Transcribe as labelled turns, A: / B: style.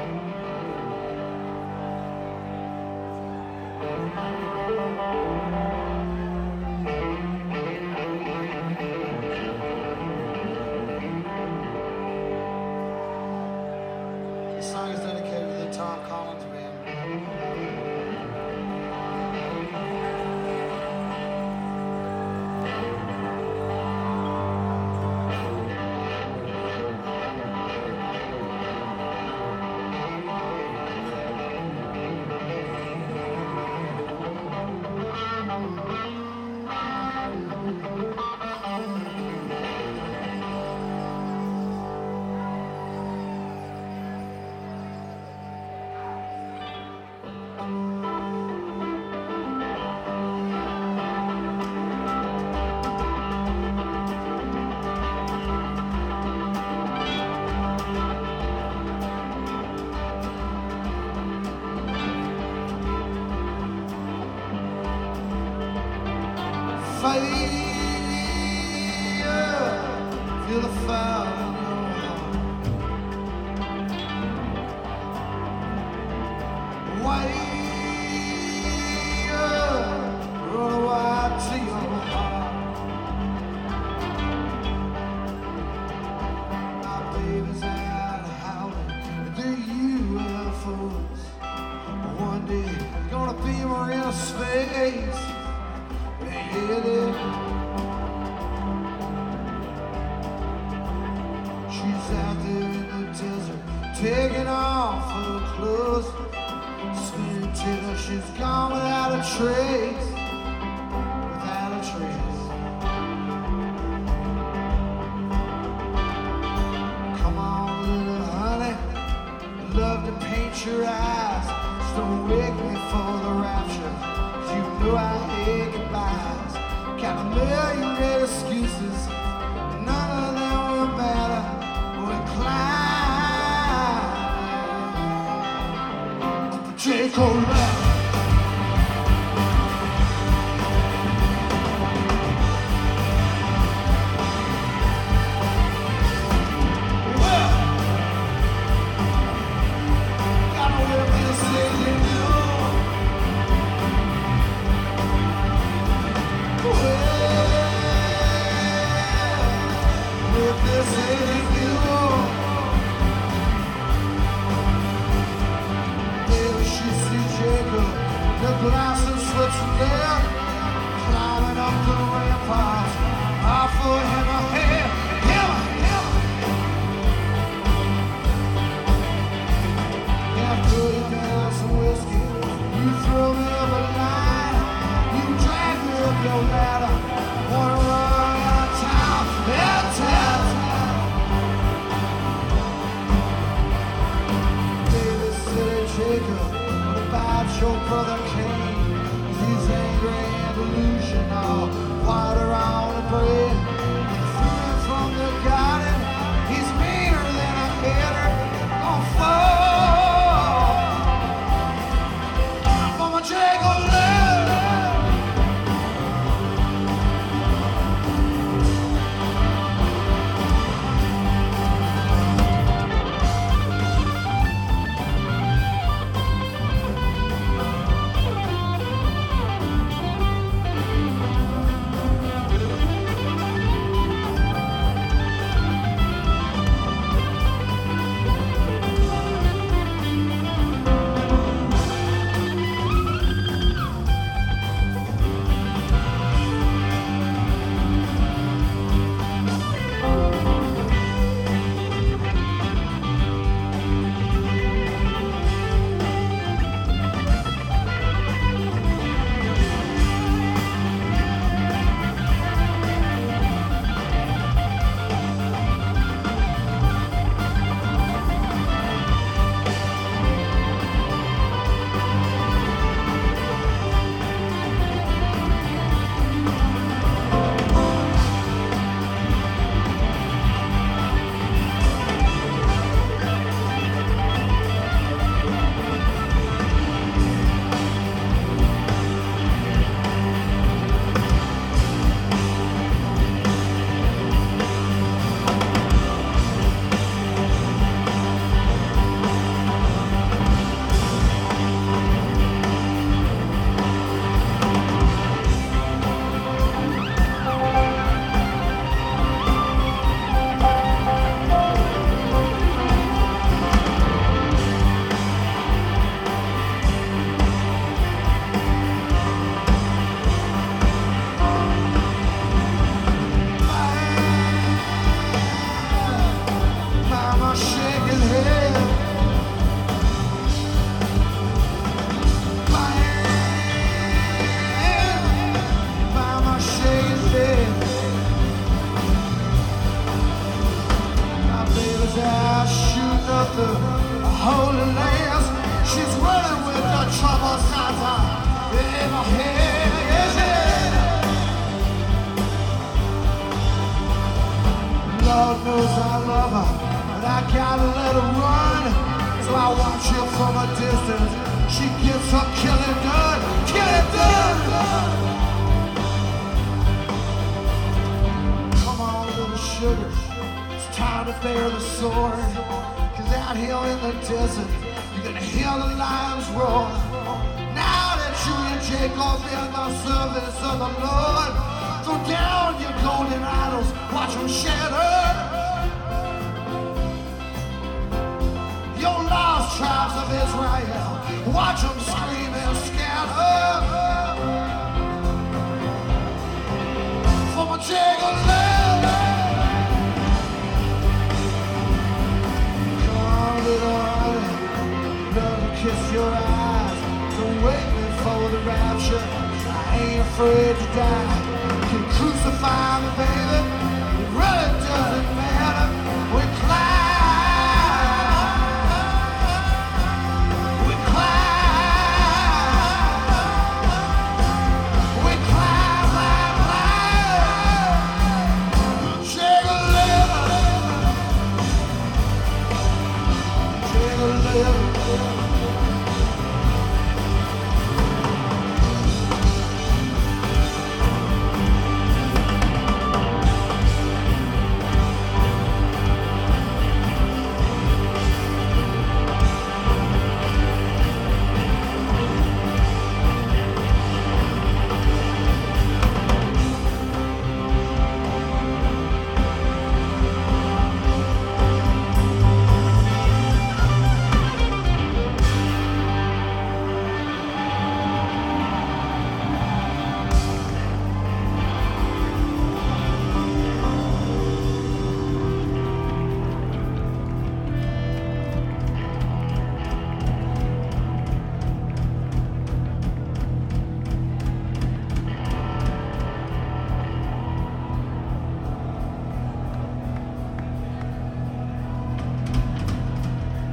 A: This song is dedicated to the Tom Collins Band. Fire, feel the fire in your heart. Wire, run wide to your heart. My baby's out howling the UFOs. One day, it's gonna be more in space. She's out there in the desert, taking off her clothes, spinning till she's gone without a trace, without a trace. Come on, little honey, love to paint your eyes, just don't wake me for the rapture. You know I hate goodbyes. Got a million great excuses, none of them will matter when we climb up the Draco ladder. Jacob. is out shooting up the Holy Lands. She's running with the trouble Santa in her head. Yes, yeah. Lord knows I love her, but I gotta let her run. So I watch her from a distance. She gets her killing done, killing done. Come on, little sugar, it's time to bear the sword. Cause out here in the desert, you're gonna hear the lions roar. Now that you and Jacob in the service of the Lord, throw down your golden idols, watch them shatter. Your lost tribes of Israel, watch them scream and scatter. From a Jacob land. Love to kiss your eyes, don't wait me for the rapture. I ain't afraid to die, can crucify me, baby.